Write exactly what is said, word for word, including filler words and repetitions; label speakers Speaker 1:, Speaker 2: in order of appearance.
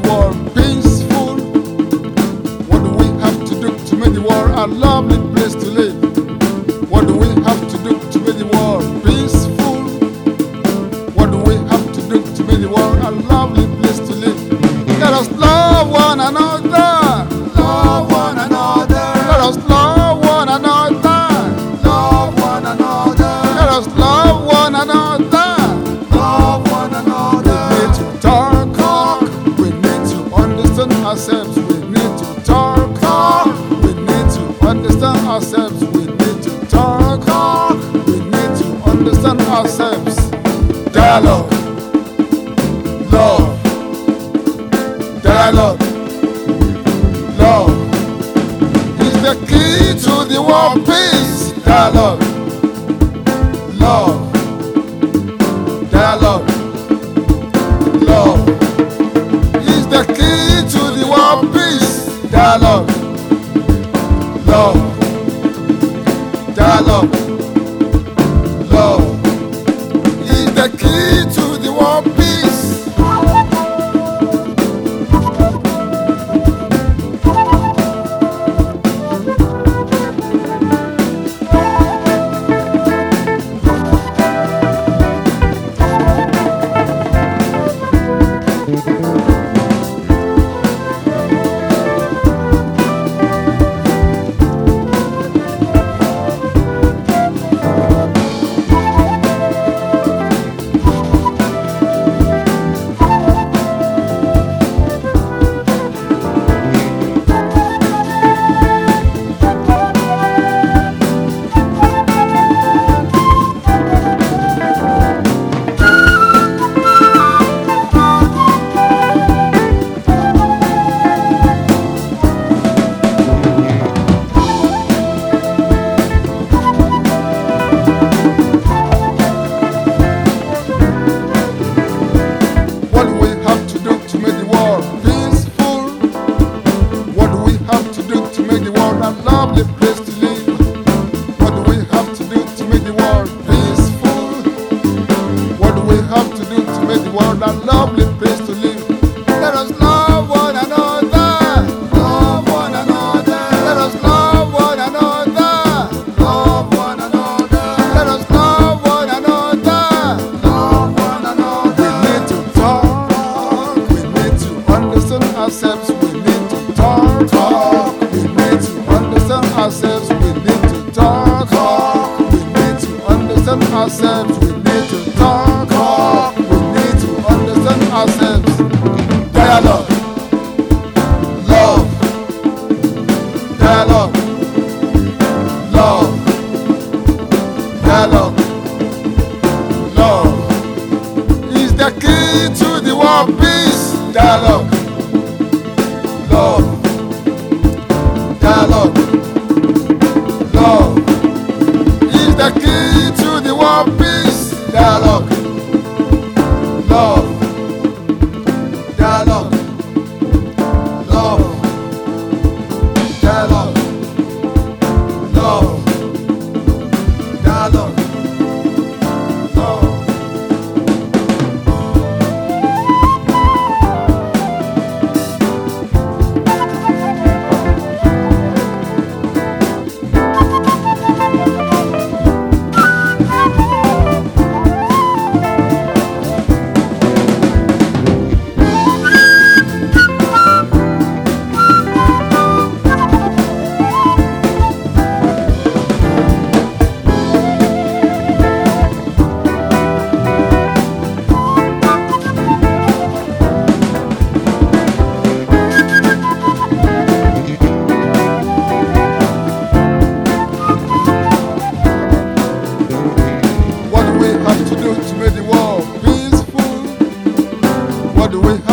Speaker 1: the world peaceful? What do we have to do to make the world a lovely place to live? What do we have to do to make the world peaceful? What do we have to do to make the world a lovely place to live? Let us love one another.
Speaker 2: Love one another.
Speaker 1: Let us love one another.
Speaker 2: Love one another.
Speaker 1: Let us love one another.
Speaker 2: Love one another.
Speaker 1: We need to talk, talk. We need to understand ourselves. We need to talk, talk. We need to understand ourselves. We need to talk, talk. We need to understand ourselves. Dialogue, love, dialogue, love is the key to the world peace. Dialogue, love, dialogue, love is the key to the world peace. Dialogue, love, dialogue, love is the key to the world peace. What do we have to do to make the world peaceful? What do we have to do to make the world a lovely place to live? What do we have to do to make the world peaceful? What do we have to do to make the world a lovely place to live? Let us love one another.
Speaker 2: Love one another.
Speaker 1: Let us love one another.
Speaker 2: Love one another.
Speaker 1: Let us love one another.
Speaker 2: Love one another.
Speaker 1: We need to talk. We need to understand ourselves. We need to talk. Talk. We need to understand ourselves. We need to talk. Talk. We need to understand ourselves. We need to talk. Talk. We need to understand ourselves. Dialogue. Love. Dialogue. Love. Dialogue. Love is the key to the world peace. Dialogue, love, dialogue, love is the key to the world peace. Dialogue, love, dialogue, love, dialogue, love, dialogue, love. What do we have to do to make the world peaceful? What do we have